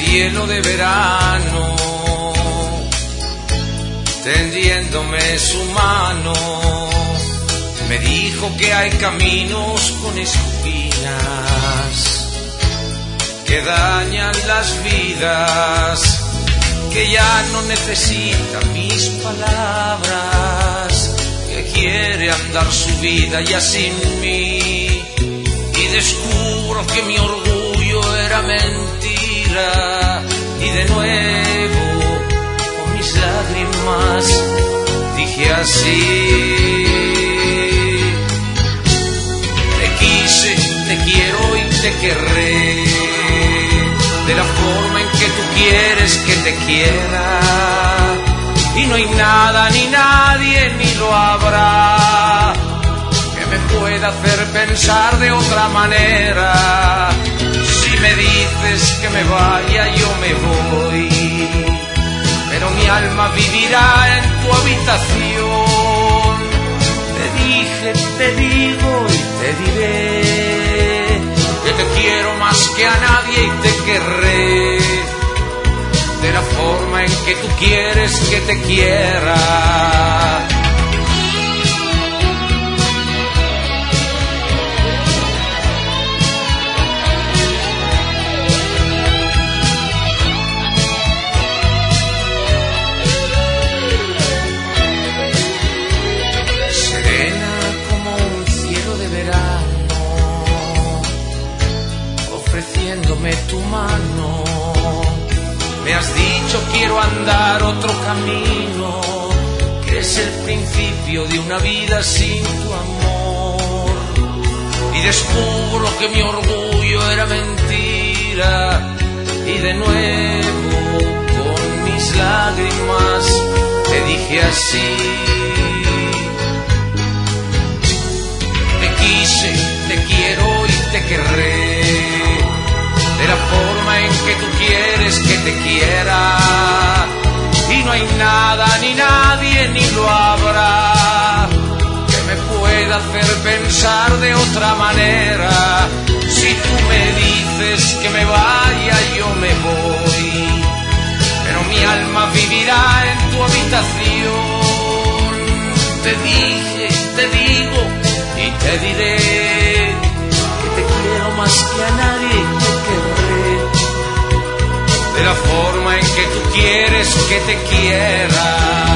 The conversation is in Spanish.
cielo de verano, tendiéndome su mano, me dijo que hay caminos con espinas que dañan las vidas, que ya no necesita mis palabras, que quiere andar su vida ya sin mí. Y descubro que mi orgullo era mentira, y de nuevo con mis lágrimas dije así: te quise, te quiero y te querré de la forma en que tú quieres que te quiera, y no hay nada ni nadie ni lo habrá que me pueda hacer pensar de otra manera. Si me dices que me vaya, yo me voy, pero mi alma vivirá en tu habitación. Te dije, te digo y te diré que te quiero más que a nadie y te querré de la forma en que tú quieres que te quiera. Serena como un cielo de verano, ofreciéndome tu mano. Me has dicho quiero andar otro camino, que es el principio de una vida sin tu amor. Y descubro que mi orgullo era mentira, y de nuevo con mis lágrimas te dije así: te quise, te quiero y te querré de la forma en que tú quieres que te quiera, y no hay nada ni nadie ni lo habrá que me pueda hacer pensar de otra manera. Si tú me dices que me vaya, yo me voy, pero mi alma vivirá en tu habitación. Te dije, te digo y te diré que te quiero más que a nadie y te querré de la forma en que tú quieres que te quiera.